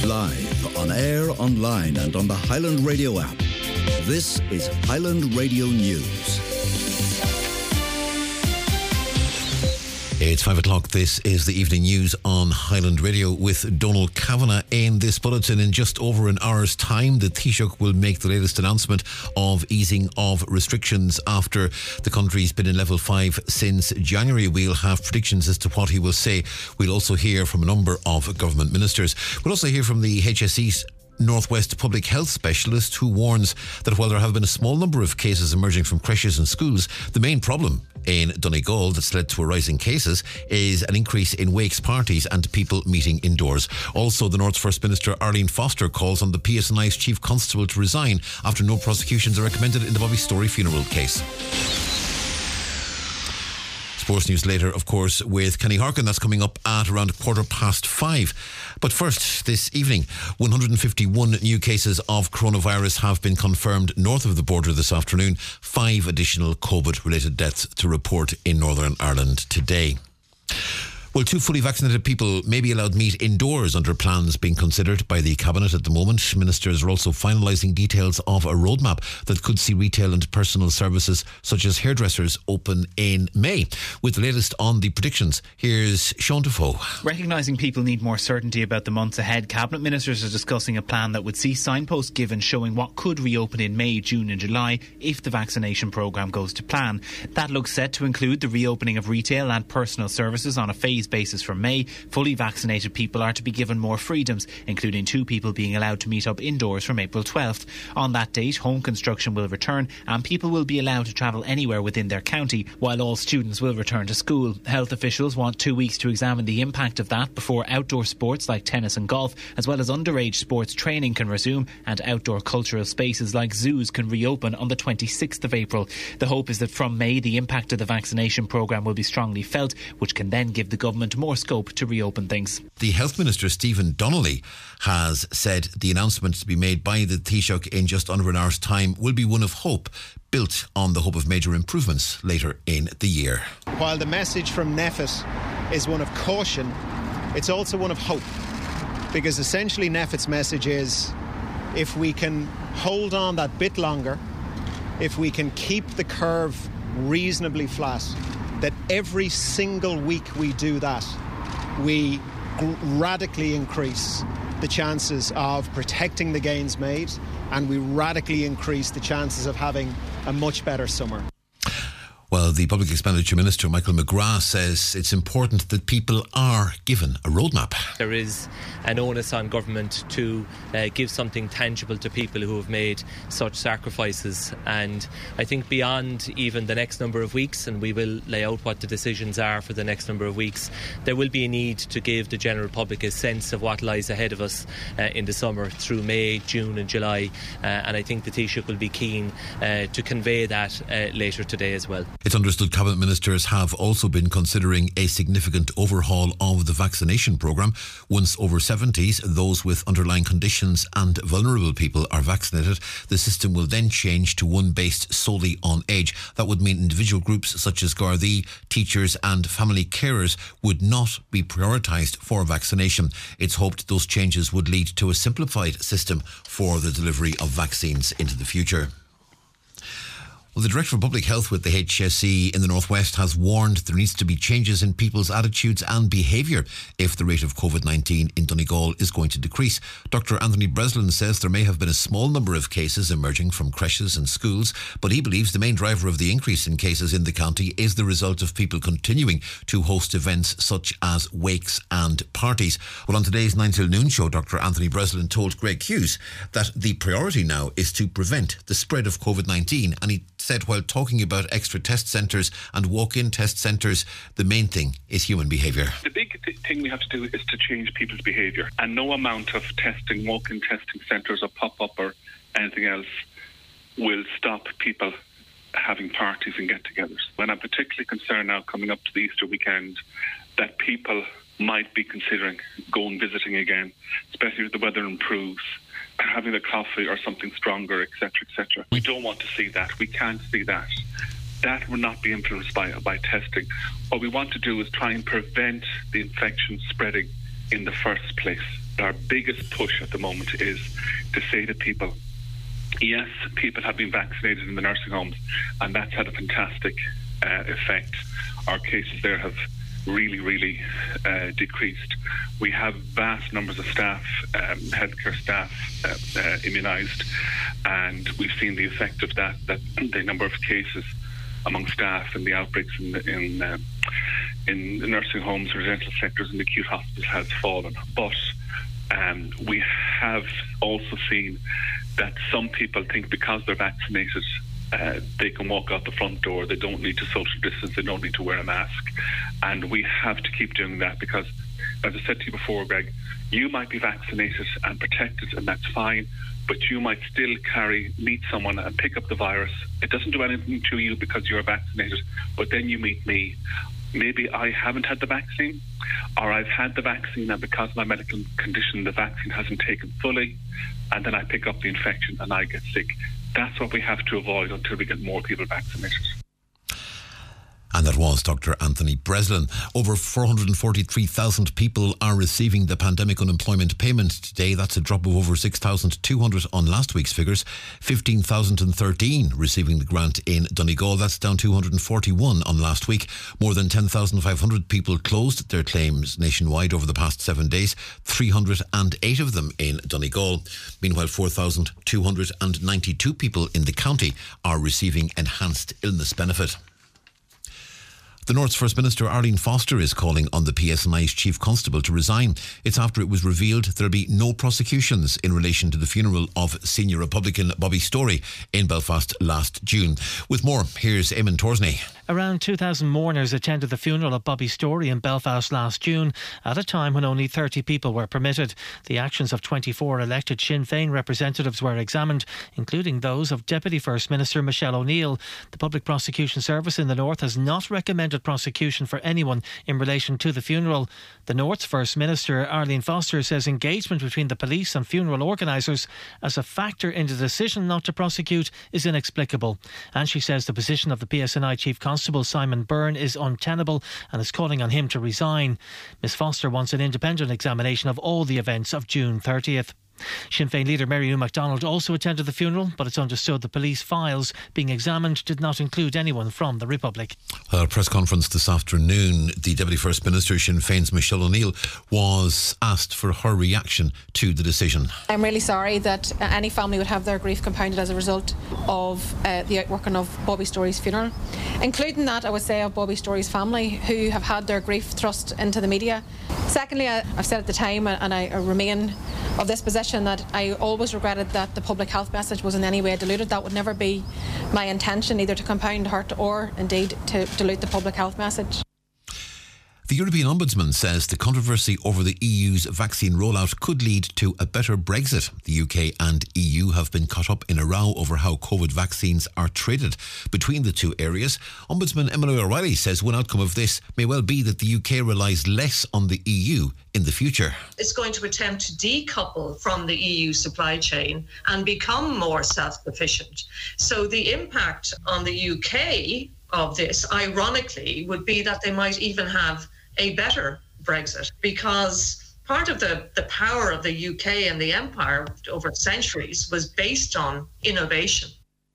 Live, on air, online and on the Highland Radio app. This is Highland Radio News. It's 5 o'clock. This is the evening news on Highland Radio with Donal Kavanagh in this bulletin. In just over an hour's time, the Taoiseach will make the latest announcement of easing of restrictions after the country's been in level 5 since January. We'll have predictions as to what he will say. We'll also hear from a number of government ministers. We'll also hear from the HSE's Northwest Public Health Specialist, who warns that while there have been a small number of cases emerging from creches and schools, the main problem in Donegal that's led to a rise in cases is an increase in wakes parties and people meeting indoors. Also, the North's First Minister Arlene Foster calls on the PSNI's Chief Constable to resign after no prosecutions are recommended in the Bobby Story funeral case. Sports news later, of course, with Kenny Harkin. That's coming up at around 5:15. But first, this evening, 151 new cases of coronavirus have been confirmed north of the border this afternoon. 5 additional COVID-related deaths to report in Northern Ireland today. Well, 2 fully vaccinated people may be allowed meet indoors under plans being considered by the Cabinet at the moment. Ministers are also finalising details of a roadmap that could see retail and personal services such as hairdressers open in May. With the latest on the predictions, here's Sean Defoe. Recognising people need more certainty about the months ahead, Cabinet ministers are discussing a plan that would see signposts given showing what could reopen in May, June and July if the vaccination programme goes to plan. That looks set to include the reopening of retail and personal services on a phased basis from May. Fully vaccinated people are to be given more freedoms, including 2 people being allowed to meet up indoors from April 12th. On that date, home construction will return and people will be allowed to travel anywhere within their county, while all students will return to school. Health officials want 2 weeks to examine the impact of that before outdoor sports like tennis and golf, as well as underage sports training, can resume, and outdoor cultural spaces like zoos can reopen on the 26th of April. The hope is that from May, the impact of the vaccination programme will be strongly felt, which can then give the government more scope to reopen things. The Health Minister, Stephen Donnelly, has said the announcement to be made by the Taoiseach in just under an hour's time will be one of hope, built on the hope of major improvements later in the year. While the message from NPHET is one of caution, it's also one of hope, because essentially NPHET's message is if we can hold on that bit longer, if we can keep the curve reasonably flat, that every single week we do that, we radically increase the chances of protecting the gains made, and we radically increase the chances of having a much better summer. Well, the Public Expenditure Minister, Michael McGrath, says it's important that people are given a roadmap. There is an onus on government to give something tangible to people who have made such sacrifices. And I think beyond even the next number of weeks, and we will lay out what the decisions are for the next number of weeks, there will be a need to give the general public a sense of what lies ahead of us in the summer through May, June and July. And I think the Taoiseach will be keen to convey that later today as well. It's understood Cabinet ministers have also been considering a significant overhaul of the vaccination programme. Once over 70s, those with underlying conditions and vulnerable people are vaccinated, the system will then change to one based solely on age. That would mean individual groups such as Gardaí, teachers and family carers would not be prioritised for vaccination. It's hoped those changes would lead to a simplified system for the delivery of vaccines into the future. Well, the Director of Public Health with the HSE in the Northwest has warned there needs to be changes in people's attitudes and behaviour if the rate of COVID-19 in Donegal is going to decrease. Dr Anthony Breslin says there may have been a small number of cases emerging from creches and schools, but he believes the main driver of the increase in cases in the county is the result of people continuing to host events such as wakes and parties. Well, on today's 9 till noon show, Dr Anthony Breslin told Greg Hughes that the priority now is to prevent the spread of COVID-19, and he said while talking about extra test centres and walk-in test centres, the main thing is human behaviour. The big thing we have to do is to change people's behaviour, and no amount of testing, walk-in testing centres or pop-up or anything else will stop people having parties and get-togethers. And I'm particularly concerned now coming up to the Easter weekend that people might be considering going visiting again, especially if the weather improves, having a coffee or something stronger, etc., etc. We don't want to see that. We can't see that. That will not be influenced by testing. What we want to do is try and prevent the infection spreading in the first place. our biggest push at the moment is to say to people, yes, people have been vaccinated in the nursing homes, and that's had a fantastic effect. Our cases there have really decreased. We have vast numbers of staff, healthcare staff, immunised, and we've seen the effect of that the number of cases among staff and the outbreaks in the nursing homes, residential sectors and the acute hospitals has fallen. But we have also seen that some people think because they're vaccinated they can walk out the front door, they don't need to social distance, they don't need to wear a mask. And we have to keep doing that because, as I said to you before, Greg, you might be vaccinated and protected and that's fine, but you might still meet someone and pick up the virus. It doesn't do anything to you because you're vaccinated, but then you meet me. Maybe I haven't had the vaccine, or I've had the vaccine and because of my medical condition the vaccine hasn't taken fully, and then I pick up the infection and I get sick. That's what we have to avoid until we get more people vaccinated. And that was Dr. Anthony Breslin. Over 443,000 people are receiving the pandemic unemployment payment today. That's a drop of over 6,200 on last week's figures. 15,013 receiving the grant in Donegal. That's down 241 on last week. More than 10,500 people closed their claims nationwide over the past 7 days. 308 of them in Donegal. Meanwhile, 4,292 people in the county are receiving enhanced illness benefit. The North's First Minister Arlene Foster is calling on the PSNI's Chief Constable to resign. It's after it was revealed there'll be no prosecutions in relation to the funeral of senior Republican Bobby Storey in Belfast last June. With more, here's Eamon Torsney. Around 2,000 mourners attended the funeral of Bobby Storey in Belfast last June, at a time when only 30 people were permitted. The actions of 24 elected Sinn Féin representatives were examined, including those of Deputy First Minister Michelle O'Neill. The Public Prosecution Service in the North has not recommended prosecution for anyone in relation to the funeral. The North's First Minister Arlene Foster says engagement between the police and funeral organisers as a factor in the decision not to prosecute is inexplicable. And she says the position of the PSNI Chief Constable Simon Byrne is untenable and is calling on him to resign. Ms Foster wants an independent examination of all the events of June 30th. Sinn Féin leader Mary Lou MacDonald also attended the funeral, but it's understood the police files being examined did not include anyone from the Republic. At a press conference this afternoon, the Deputy First Minister, Sinn Féin's Michelle O'Neill, was asked for her reaction to the decision. I'm really sorry that any family would have their grief compounded as a result of the outworking of Bobby Storey's funeral, including that, I would say, of Bobby Storey's family, who have had their grief thrust into the media. Secondly, I've said at the time, and I remain of this position, that I always regretted that the public health message was in any way diluted. That would never be my intention, either to compound hurt or indeed to dilute the public health message. The European Ombudsman says the controversy over the EU's vaccine rollout could lead to a better Brexit. The UK and EU have been caught up in a row over how COVID vaccines are traded between the two areas. Ombudsman Emily O'Reilly says one outcome of this may well be that the UK relies less on the EU in the future. It's going to attempt to decouple from the EU supply chain and become more self-sufficient. So the impact on the UK of this, ironically, would be that they might even have a better Brexit, because part of the power of the UK and the empire over centuries was based on innovation.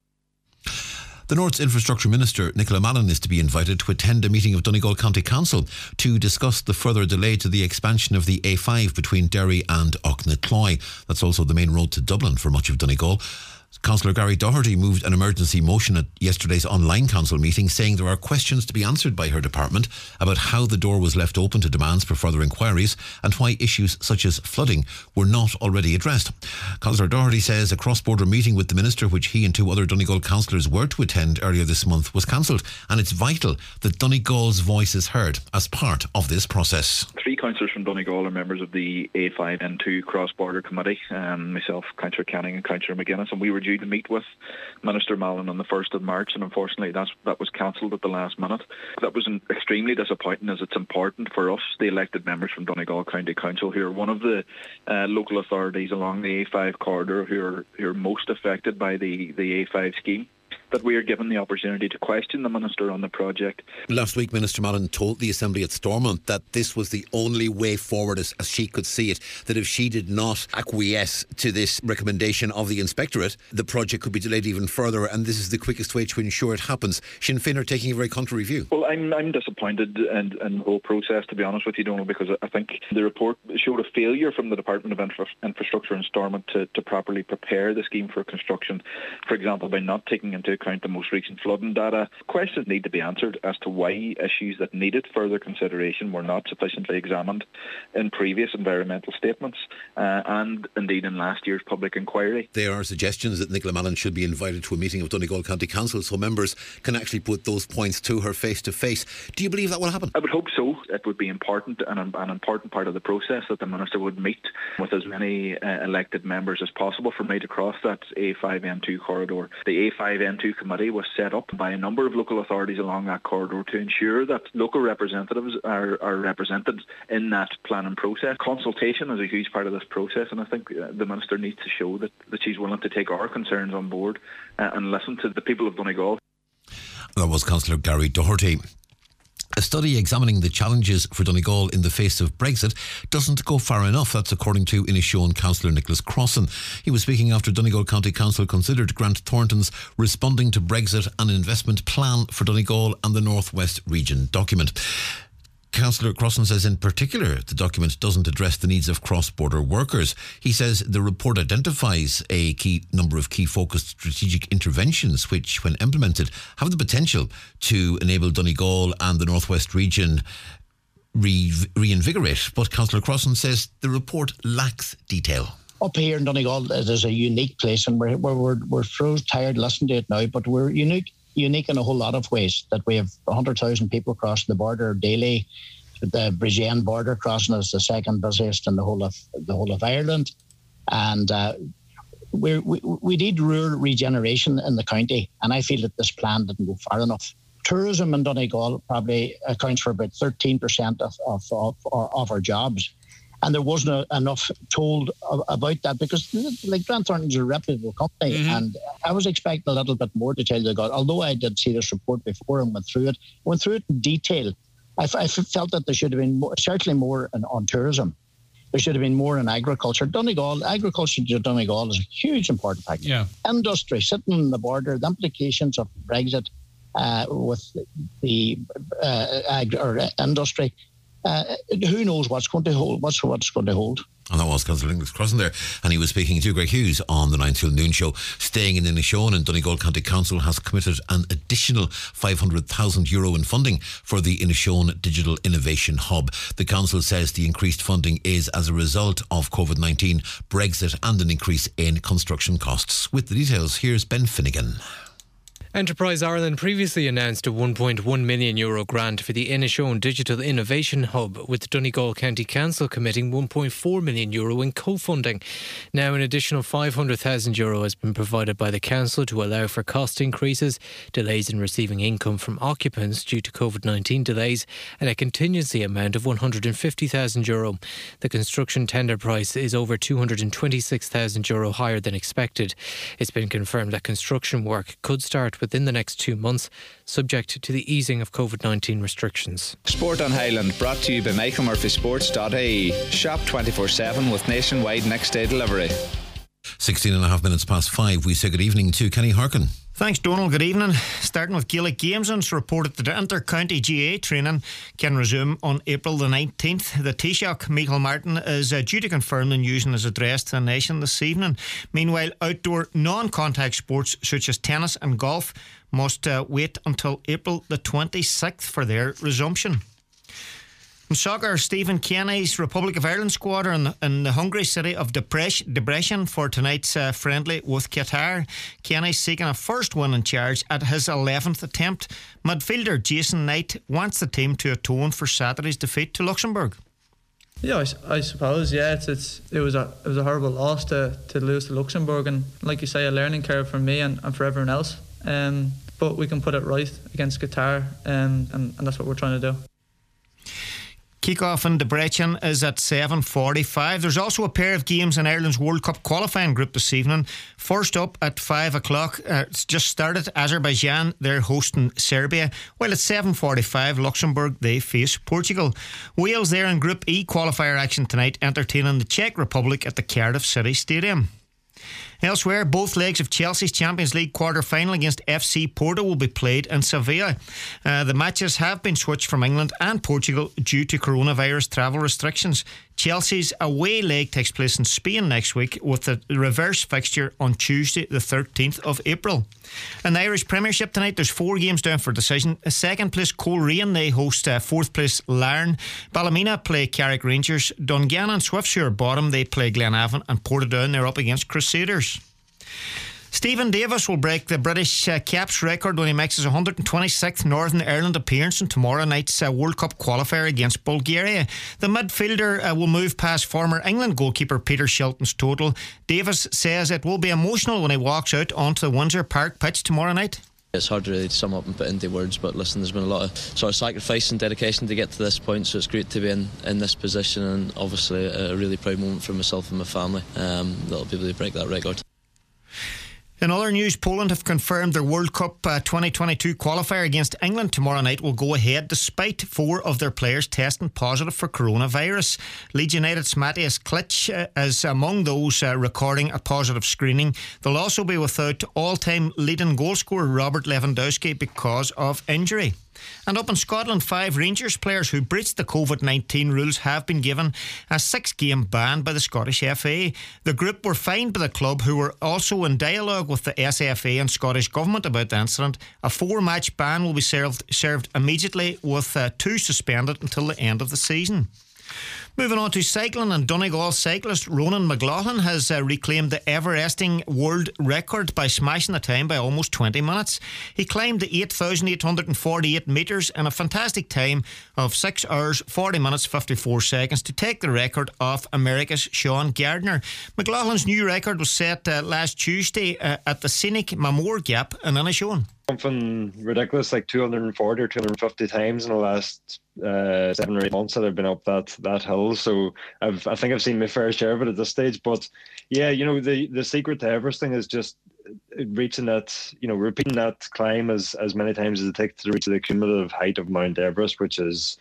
The North's Infrastructure Minister, Nicola Mallon, is to be invited to attend a meeting of Donegal County Council to discuss the further delay to the expansion of the A5 between Derry and Aughnacloy. That's also the main road to Dublin for much of Donegal. Councillor Gary Doherty moved an emergency motion at yesterday's online council meeting, saying there are questions to be answered by her department about how the door was left open to demands for further inquiries and why issues such as flooding were not already addressed. Councillor Doherty says a cross-border meeting with the Minister, which he and two other Donegal councillors were to attend earlier this month, was cancelled, and it's vital that Donegal's voice is heard as part of this process. 3 councillors from Donegal are members of the A5N2 cross-border committee, myself, Councillor Canning and Councillor McGuinness, and we were due to meet with Minister Mallon on the 1st of March, and unfortunately that was cancelled at the last minute. That was extremely disappointing, as it's important for us, the elected members from Donegal County Council, who are one of the local authorities along the A5 corridor who are most affected by the A5 scheme, that we are given the opportunity to question the Minister on the project. Last week, Minister Mallon told the Assembly at Stormont that this was the only way forward as she could see it, that if she did not acquiesce to this recommendation of the Inspectorate, the project could be delayed even further, and this is the quickest way to ensure it happens. Sinn Féin are taking a very contrary view. Well, I'm disappointed in the whole process, to be honest with you, Donald, because I think the report showed a failure from the Department of Infrastructure in Stormont to properly prepare the scheme for construction, for example, by not taking into account the most recent flooding data. Questions need to be answered as to why issues that needed further consideration were not sufficiently examined in previous environmental statements and indeed in last year's public inquiry. There are suggestions that Nicola Mallon should be invited to a meeting of Donegal County Council so members can actually put those points to her face to face. Do you believe that will happen? I would hope so. It would be important and an important part of the process that the Minister would meet with as many elected members as possible for me to cross that A5N2 corridor. The A5N2 committee was set up by a number of local authorities along that corridor to ensure that local representatives are represented in that planning process. Consultation is a huge part of this process, and I think the Minister needs to show that she's willing to take our concerns on board and listen to the people of Donegal. That was Councillor Gary Doherty. A study examining the challenges for Donegal in the face of Brexit doesn't go far enough. That's according to Inishowen councillor Nicholas Crossan. He was speaking after Donegal County Council considered Grant Thornton's Responding to Brexit and Investment Plan for Donegal and the North West Region document. Councillor Crossan says in particular the document doesn't address the needs of cross-border workers. He says the report identifies a number of key focused strategic interventions which, when implemented, have the potential to enable Donegal and the North West region reinvigorate. But Councillor Crossan says the report lacks detail. Up here in Donegal, it is a unique place, and we're so tired listening to it now, but we're unique in a whole lot of ways, that we have 100,000 people crossing the border daily. The Bridgend border crossing is the second busiest in the whole of Ireland, and we need rural regeneration in the county, and I feel that this plan didn't go far enough. Tourism in Donegal probably accounts for about 13% of our jobs. And there wasn't enough told about that, because like Grant Thornton's a reputable company, and I was expecting a little bit more detail they got. Although I did see this report before and went through it in detail, I felt that there should have been certainly more on tourism. There should have been more in agriculture. Agriculture to Donegal is a huge important factor. Yeah. Industry, sitting on the border, the implications of Brexit with the industry. Who knows what's going to hold? What's going to hold? And that was Councillor Nicholas Crossan there, and he was speaking to Greg Hughes on the 9 till noon show. Staying in Inishowen, and Donegal County Council has committed an additional €500,000 in funding for the Inishowen Digital Innovation Hub. The council says the increased funding is as a result of COVID-19, Brexit and an increase in construction costs. With the details, here's Ben Finnegan. Enterprise Ireland previously announced a €1.1 million grant for the Inishowen Digital Innovation Hub, with Donegal County Council committing €1.4 million in co-funding. Now an additional €500,000 has been provided by the council to allow for cost increases, delays in receiving income from occupants due to COVID-19 delays, and a contingency amount of €150,000. The construction tender price is over €226,000 higher than expected. It's been confirmed that construction work could start within the next 2 months, subject to the easing of COVID-19 restrictions. Sport on Highland, brought to you by michaelmurphysports.ie. Shop 24/7 with nationwide next day delivery. 16 and a half minutes past 5, we say good evening to Kenny Harkin. Thanks, Donald. Good evening. Starting with Gaelic Games, and it's reported that inter-county GA training can resume on April the 19th. The Taoiseach, Michael Martin, is due to confirm the news in his address to the nation this evening. Meanwhile, outdoor non-contact sports such as tennis and golf must wait until April the 26th for their resumption. In soccer, Stephen Kenny's Republic of Ireland squad are in the hungry city of Debrecen for tonight's friendly with Qatar. Kenny's seeking a first win in charge at his 11th attempt. Midfielder Jason Knight wants the team to atone for Saturday's defeat to Luxembourg. Yeah, I suppose. Yeah, it was a horrible loss to lose to Luxembourg, and like you say, a learning curve for me and for everyone else. But we can put it right against Qatar, and that's what we're trying to do. Kick-off in Debrecen is at 7:45. There's also a pair of games in Ireland's World Cup qualifying group this evening. First up at 5 o'clock, it's just started. Azerbaijan, they're hosting Serbia. While at 7:45, Luxembourg, they face Portugal. Wales, they're in Group E qualifier action tonight, entertaining the Czech Republic at the Cardiff City Stadium. Elsewhere, both legs of Chelsea's Champions League quarter-final against FC Porto will be played in Sevilla. The matches have been switched from England and Portugal due to coronavirus travel restrictions. Chelsea's away leg takes place in Spain next week, with the reverse fixture on Tuesday the 13th of April. In the Irish Premiership tonight, there's 4 games down for decision. Second place Coleraine, they host 4th place Larne. Ballymena play Carrick Rangers. Dungannon and Swiftsure bottom, they play Glenavon. And Portadown, they're up against Crusaders. Stephen Davis will break the British caps record when he makes his 126th Northern Ireland appearance in tomorrow night's World Cup qualifier against Bulgaria. The midfielder will move past former England goalkeeper Peter Shilton's total. Davis says it will be emotional when he walks out onto the Windsor Park pitch tomorrow night. It's hard to really sum up and put into words, but listen, there's been a lot of sort of sacrifice and dedication to get to this point, so it's great to be in this position, and obviously a really proud moment for myself and my family that'll be able to break that record. In other news, Poland have confirmed their World Cup 2022 qualifier against England tomorrow night will go ahead despite 4 of their players testing positive for coronavirus. Leeds United's Matthias Klich is among those recording a positive screening. They'll also be without all-time leading goalscorer Robert Lewandowski because of injury. And up in Scotland, 5 Rangers players who breached the COVID-19 rules have been given a 6-game ban by the Scottish FA. The group were fined by the club, who were also in dialogue with the SFA and Scottish Government about the incident. A 4-match ban will be served immediately, with 2 suspended until the end of the season. Moving on to cycling, and Donegal cyclist Ronan McLaughlin has reclaimed the Everesting world record by smashing the time by almost 20 minutes. He climbed the 8,848 metres in a fantastic time of 6 hours, 40 minutes, 54 seconds to take the record off America's Sean Gardner. McLaughlin's new record was set last Tuesday at the scenic Mamore Gap in Inishowen. Something ridiculous, like 240 or 250 times in the last 7 or 8 months that I've been up that hill. So I think I've seen my fair share of it at this stage. But yeah, the secret to everything is just reaching that, repeating that climb as many times as it takes to reach the cumulative height of Mount Everest, which is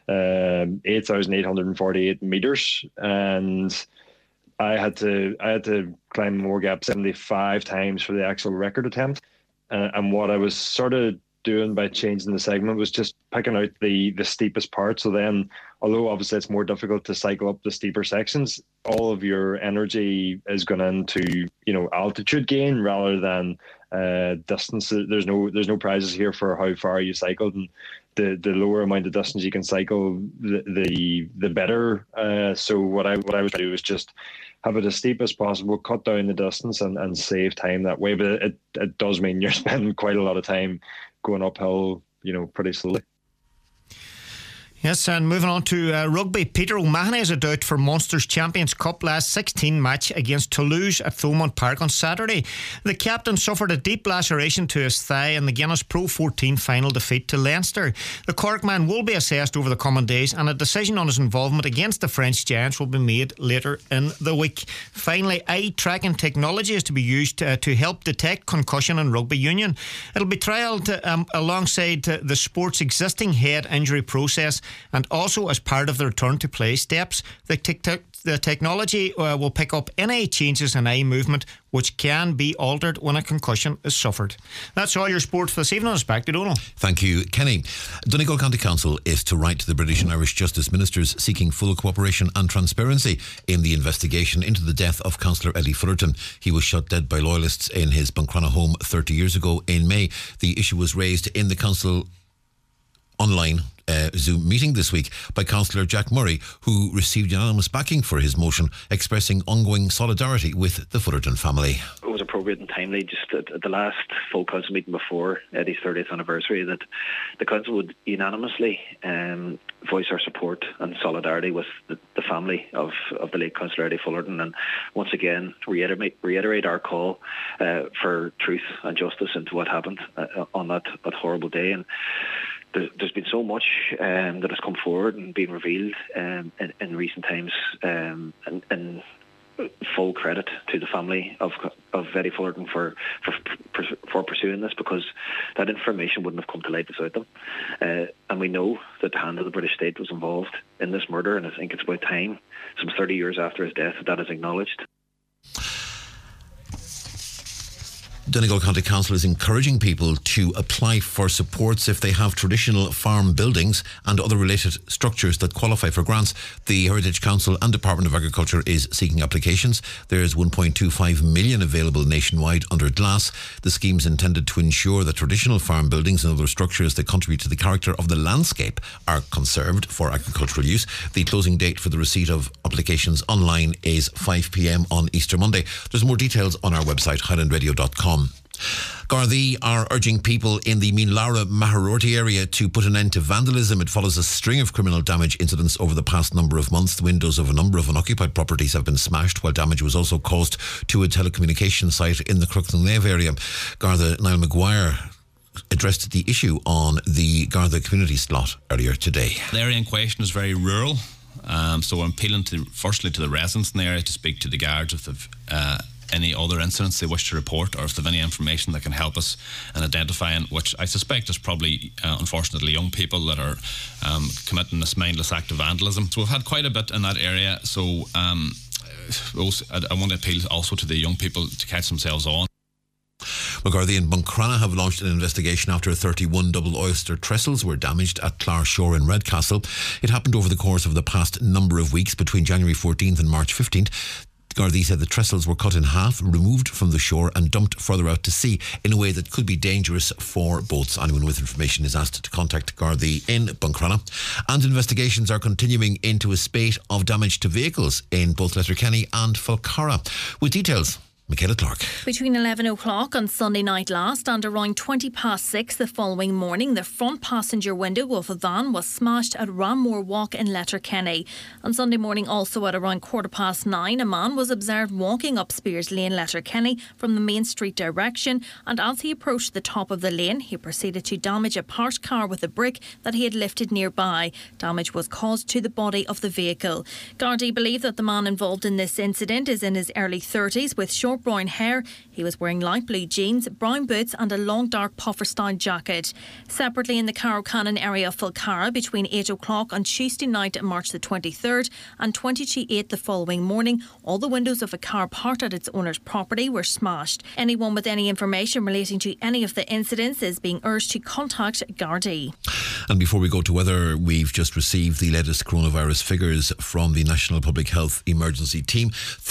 8,848 metres. And I had to climb Mamore Gap 75 times for the actual record attempt. And what I was sort of doing by changing the segment was just picking out the steepest part. So then, although obviously it's more difficult to cycle up the steeper sections, all of your energy is going into altitude gain rather than distance. There's no prizes here for how far you cycled, and the lower amount of distance you can cycle, the better. So what I was trying to do was just have it as steep as possible, cut down the distance and save time that way. But it does mean you're spending quite a lot of time going uphill, pretty slowly. Yes, and moving on to rugby, Peter O'Mahony is a doubt for Munster's Champions Cup last 16 match against Toulouse at Thomond Park on Saturday. The captain suffered a deep laceration to his thigh in the Guinness Pro 14 final defeat to Leinster. The Cork man will be assessed over the coming days, and a decision on his involvement against the French Giants will be made later in the week. Finally, eye tracking technology is to be used to help detect concussion in rugby union. It'll be trialled alongside the sport's existing head injury process, and also as part of the return to play steps. The technology will pick up any changes in eye movement which can be altered when a concussion is suffered. That's all your sport for this evening. It's back to Donal. Thank you, Kenny. Donegal County Council is to write to the British and Irish Justice Ministers seeking full cooperation and transparency in the investigation into the death of Councillor Eddie Fullerton. He was shot dead by loyalists in his Buncrana home 30 years ago in May. The issue was raised in the Council online Zoom meeting this week by Councillor Jack Murray, who received unanimous backing for his motion, expressing ongoing solidarity with the Fullerton family. It was appropriate and timely, just at the last full council meeting before Eddie's 30th anniversary, that the council would unanimously voice our support and solidarity with the family of the late Councillor Eddie Fullerton, and once again reiterate our call for truth and justice into what happened on that horrible day. And there's been so much that has come forward and been revealed in recent times, and full credit to the family of Eddie Fullerton for pursuing this, because that information wouldn't have come to light without them. And we know that the hand of the British state was involved in this murder, and I think it's about time, some 30 years after his death, that is acknowledged. Donegal County Council is encouraging people to apply for supports if they have traditional farm buildings and other related structures that qualify for grants. The Heritage Council and Department of Agriculture is seeking applications. There's 1.25 million available nationwide under GLAS. The scheme is intended to ensure that traditional farm buildings and other structures that contribute to the character of the landscape are conserved for agricultural use. The closing date for the receipt of applications online is 5 p.m. on Easter Monday. There's more details on our website, highlandradio.com. Gardaí are urging people in the Meanlara Maharorty area to put an end to vandalism. It follows a string of criminal damage incidents over the past number of months. The windows of a number of unoccupied properties have been smashed, while damage was also caused to a telecommunications site in the Crookston area. Garda Niall Maguire addressed the issue on the Garda community slot earlier today. The area in question is very rural, so I'm appealing firstly to the residents in the area to speak to the guards if they've any other incidents they wish to report, or if they have any information that can help us in identifying, which I suspect is probably unfortunately young people that are committing this mindless act of vandalism. So we've had quite a bit in that area, so I want to appeal also to the young people to catch themselves on. Gardaí and Buncrana have launched an investigation after 31 double oyster trestles were damaged at Clarshore in Redcastle. It happened over the course of the past number of weeks between January 14th and March 15th. Gardaí said the trestles were cut in half, removed from the shore and dumped further out to sea in a way that could be dangerous for boats. Anyone with information is asked to contact Gardaí in Buncrana. And investigations are continuing into a spate of damage to vehicles in both Letterkenny and Falcarra. With details, Michaela Clark. Between 11 o'clock on Sunday night last and around 6:20 the following morning, the front passenger window of a van was smashed at Ranmore Walk in Letterkenny. On Sunday morning, also at around 9:15, a man was observed walking up Spears Lane, Letterkenny from the Main Street direction, and as he approached the top of the lane, he proceeded to damage a parked car with a brick that he had lifted nearby. Damage was caused to the body of the vehicle. Gardaí believe that the man involved in this incident is in his early 30s with short brown hair. He was wearing light blue jeans, brown boots and a long dark puffer-style jacket. Separately in the Carrow-Cannon area of Falcarra between 8 o'clock on Tuesday night, March the 23rd and 8 the following morning, all the windows of a car parked at its owner's property were smashed. Anyone with any information relating to any of the incidents is being urged to contact Gardaí. And before we go to weather, we've just received the latest coronavirus figures from the National Public Health Emergency Team.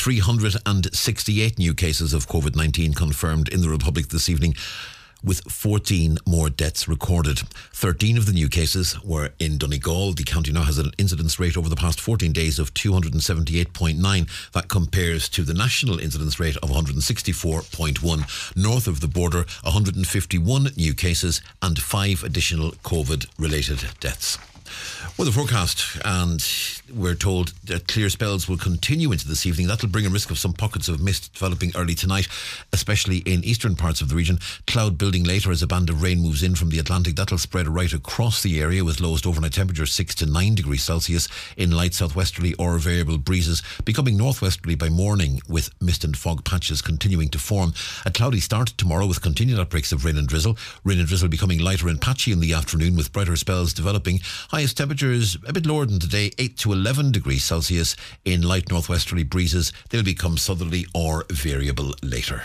368 new cases of COVID-19 confirmed in the Republic this evening, with 14 more deaths recorded. 13 of the new cases were in Donegal. The county now has an incidence rate over the past 14 days of 278.9. That compares to the national incidence rate of 164.1. North of the border, 151 new cases and 5 additional COVID-related deaths. Well, the forecast, and we're told that clear spells will continue into this evening. That'll bring a risk of some pockets of mist developing early tonight, especially in eastern parts of the region. Cloud building later as a band of rain moves in from the Atlantic. That'll spread right across the area with lowest overnight temperature 6 to 9 degrees Celsius in light southwesterly or variable breezes, becoming northwesterly by morning with mist and fog patches continuing to form. A cloudy start tomorrow with continued outbreaks of rain and drizzle. Rain and drizzle becoming lighter and patchy in the afternoon with brighter spells developing. Highest temperatures a bit lower than today, 8 to 11 degrees Celsius in light northwesterly breezes. They'll become southerly or variable later.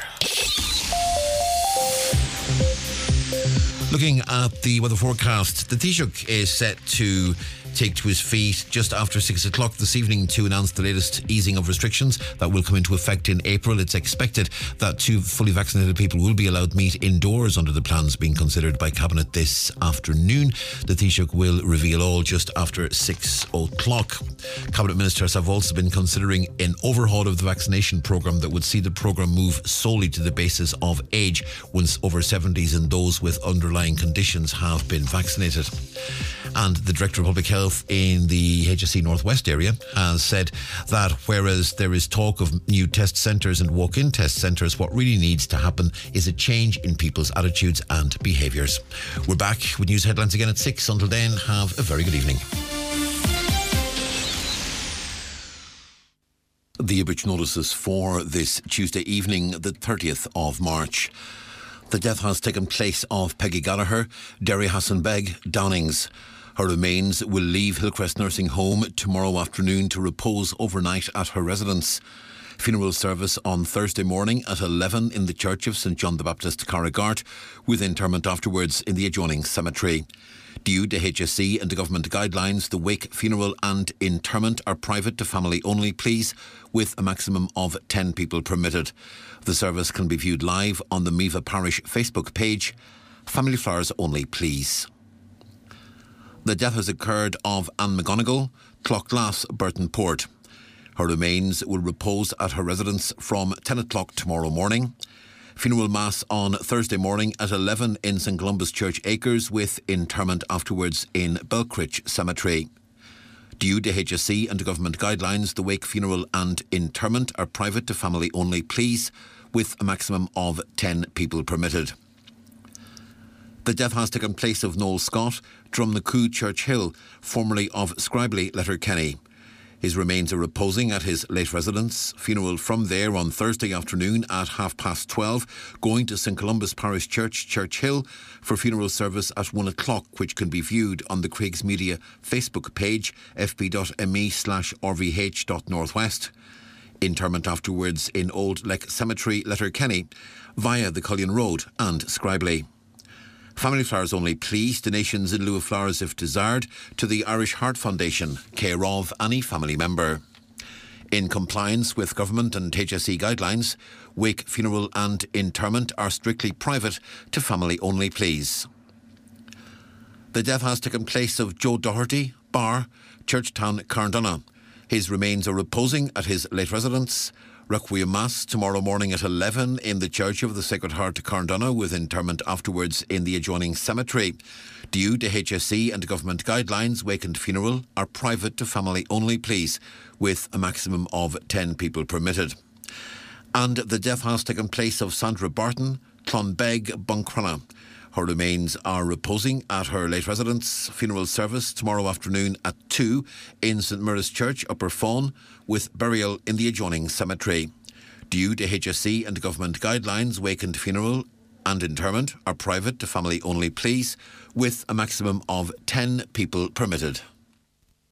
Looking at the weather forecast, the Taoiseach is set to take to his feet just after 6 o'clock this evening to announce the latest easing of restrictions that will come into effect in April. It's expected that 2 fully vaccinated people will be allowed meet indoors under the plans being considered by Cabinet this afternoon. The Taoiseach will reveal all just after 6 o'clock. Cabinet ministers have also been considering an overhaul of the vaccination programme that would see the programme move solely to the basis of age once over 70s and those with underlying conditions have been vaccinated. And the Director of Public Health himself in the HSE Northwest area has said that whereas there is talk of new test centres and walk-in test centres, what really needs to happen is a change in people's attitudes and behaviours. We're back with news headlines again at 6. Until then, have a very good evening. The Ipswich notices for this Tuesday evening, the 30th of March. The death has taken place of Peggy Gallagher, Derry Hassan Beg, Downings. Her remains will leave Hillcrest Nursing Home tomorrow afternoon to repose overnight at her residence. Funeral service on Thursday morning at 11 in the Church of St John the Baptist, Carrigart, with interment afterwards in the adjoining cemetery. Due to HSE and the government guidelines, the wake, funeral and interment are private to family only, please, with a maximum of 10 people permitted. The service can be viewed live on the Meva Parish Facebook page. Family flowers only, please. The death has occurred of Anne McGonigal, Cloughlass, Burton Port. Her remains will repose at her residence from 10 o'clock tomorrow morning. Funeral Mass on Thursday morning at 11 in St Columba's Church Acres, with interment afterwards in Belcrich Cemetery. Due to HSE and the government guidelines, the wake, funeral and interment are private to family only, please, with a maximum of 10 people permitted. The death has taken place of Noel Scott, Drumnacoo Church Hill, formerly of Scribley, Letterkenny. His remains are reposing at his late residence. Funeral from there on Thursday afternoon at 12:30, going to St Columba's Parish Church, Church Hill, for funeral service at 1 o'clock, which can be viewed on the Craigs Media Facebook page, fb.me/rvh.northwest. Interment afterwards in Old Leck Cemetery, Letterkenny, via the Cullion Road and Scribley. Family flowers only, please. Donations in lieu of flowers if desired to the Irish Heart Foundation, care of any family member. In compliance with government and HSE guidelines, wake, funeral and interment are strictly private to family only, please. The death has taken place of Joe Doherty, Bar, Churchtown, Carndonagh. His remains are reposing at his late residence. Requiem Mass tomorrow morning at 11 in the Church of the Sacred Heart, Carndonagh, with interment afterwards in the adjoining cemetery. Due to HSE and government guidelines, wake and funeral are private to family only, please, with a maximum of 10 people permitted. And the death has taken place of Sandra Barton, Clonbeg, Buncrana. Her remains are reposing at her late residence. Funeral service tomorrow afternoon at 2 in St Mary's Church, Upper Fawn, with burial in the adjoining cemetery. Due to HSE and government guidelines, wake and funeral and interment are private to family only, please, with a maximum of 10 people permitted.